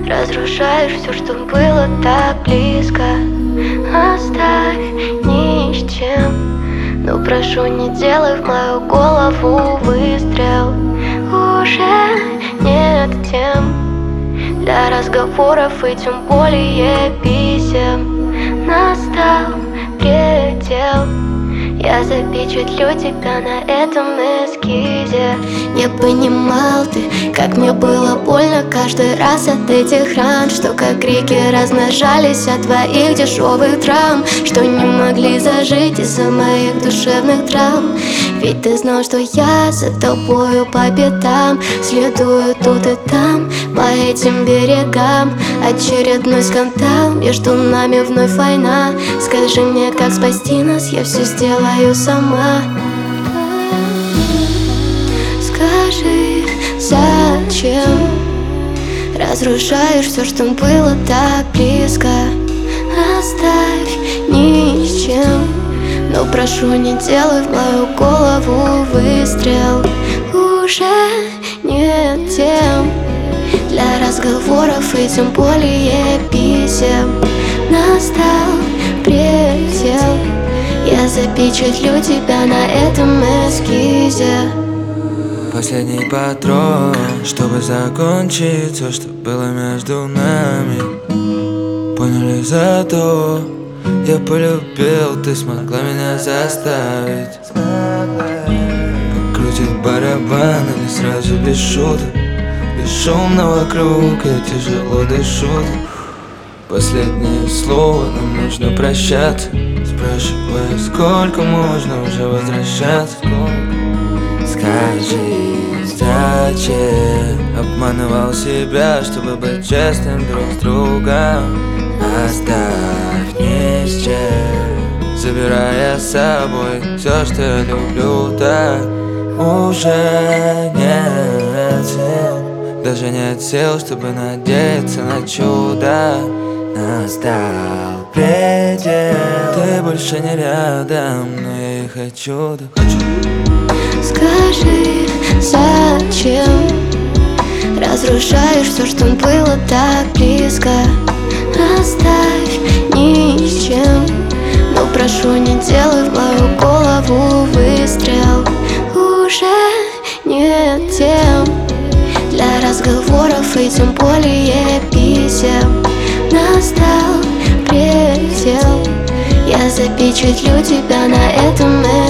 Разрушаешь все, что было так близко. Оставь ни с чем. Но прошу, не делай в мою голову выстрел. Уже нет тем для разговоров и тем более писем. Настал предел. Я запечатлю тебя на этом эскизе. Не понимал ты, как мне было больно каждый раз от этих ран, что как реки размножались от твоих дешевых драм, что не могли зажить из-за моих душевных травм. Ведь ты знал, что я за тобою по пятам следую тут и там, по этим берегам. Очередной скандал, между нами вновь война. Скажи мне, как спасти нас, я все сделаю сама. Скажи, зачем разрушаешь все, что было так близко? Оставь ни с чем. Но прошу, не делай в мою голову выстрел. Уже нет тем для разговоров и тем более писем. Настал предел. Я запечатлю тебя на этом эскизе. Последний патрон, чтобы закончить все, что было между нами. Поняли, зато я полюбил, ты смогла меня заставить. Покрутить барабан или сразу без шуток. Бесшумно вокруг, я тяжело дышу. Последнее слово, нам нужно прощаться. Спрашивая, сколько можно уже возвращаться. Скажи, зачем обманывал себя, чтобы быть честным друг с другом? Оставь ни с чем, забирая с собой все, что я люблю так. Уже нет сил, даже нет сил, чтобы надеяться на чудо. Настал предел, ты больше не рядом, но я и хочу, да хочу. Скажи, зачем разрушаешь все, что было так близко? Оставь ни с чем. Но прошу, не делай в мою голову выстрел. Уже нет тем для разговоров и тем более писем. Настал предел. Я запечатлю тебя на этом